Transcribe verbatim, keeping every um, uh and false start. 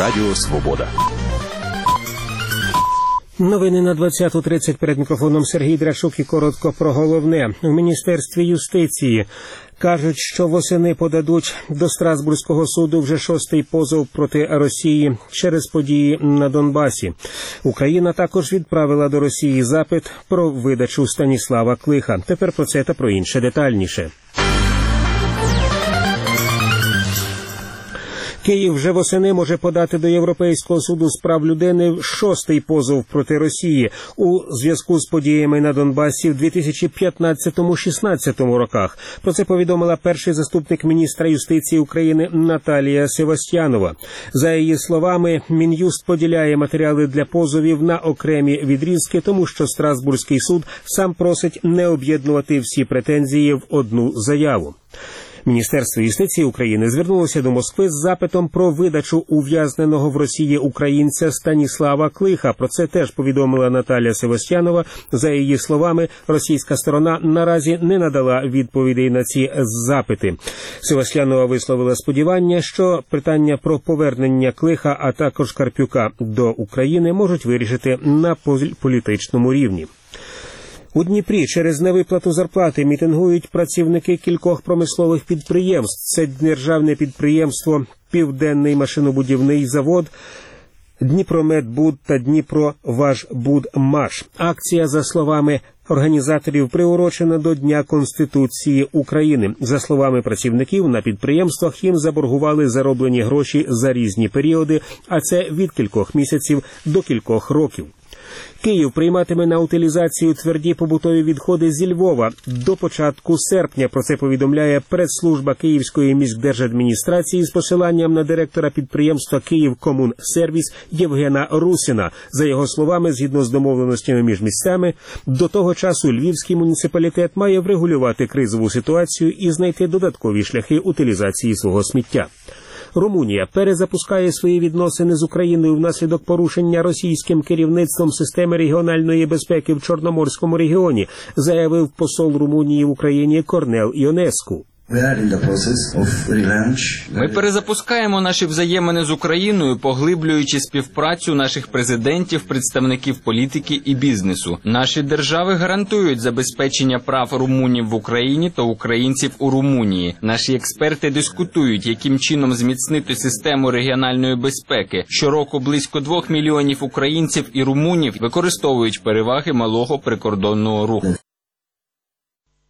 Радіо Свобода. Новини на двадцяту тридцять, перед мікрофоном Сергій Драшук і коротко про головне. У Міністерстві юстиції кажуть, що восени подадуть до Страсбурзького суду вже шостий позов проти Росії через події на Донбасі. Україна також відправила до Росії запит про видачу Станіслава Клиха. Тепер про це та про інше детальніше. Київ вже восени може подати до Європейського суду з прав людини шостий позов проти Росії у зв'язку з подіями на Донбасі в дві тисячі п'ятнадцятому - шістнадцятому роках. Про це повідомила перший заступник міністра юстиції України Наталія Севастьянова. За її словами, Мін'юст поділяє матеріали для позовів на окремі відрізки, тому що Страсбурзький суд сам просить не об'єднувати всі претензії в одну заяву. Міністерство юстиції України звернулося до Москви з запитом про видачу ув'язненого в Росії українця Станіслава Клиха. Про це теж повідомила Наталія Севастьянова. За її словами, російська сторона наразі не надала відповідей на ці запити. Севастьянова висловила сподівання, що питання про повернення Клиха, а також Карпюка до України можуть вирішити на політичному рівні. У Дніпрі через невиплату зарплати мітингують працівники кількох промислових підприємств. Це державне підприємство «Південний машинобудівний завод», «Дніпромедбуд» та «Дніпроважбудмаш». Акція, за словами організаторів, приурочена до Дня Конституції України. За словами працівників, на підприємствах їм заборгували зароблені гроші за різні періоди, а це від кількох місяців до кількох років. Київ прийматиме на утилізацію тверді побутові відходи зі Львова до початку серпня. Про це повідомляє прес-служба Київської міськдержадміністрації з посиланням на директора підприємства «Київкомунсервіс» Євгена Русіна. За його словами, згідно з домовленостями між місцями, до того часу Львівський муніципалітет має врегулювати кризову ситуацію і знайти додаткові шляхи утилізації свого сміття. Румунія перезапускає свої відносини з Україною внаслідок порушення російським керівництвом системи регіональної безпеки в Чорноморському регіоні, заявив посол Румунії в Україні Корнел Іонеску. Ми перезапускаємо наші взаємини з Україною, поглиблюючи співпрацю наших президентів, представників політики і бізнесу. Наші держави гарантують забезпечення прав румунів в Україні та українців у Румунії. Наші експерти дискутують, яким чином зміцнити систему регіональної безпеки. Щороку близько двох мільйонів українців і румунів використовують переваги малого прикордонного руху.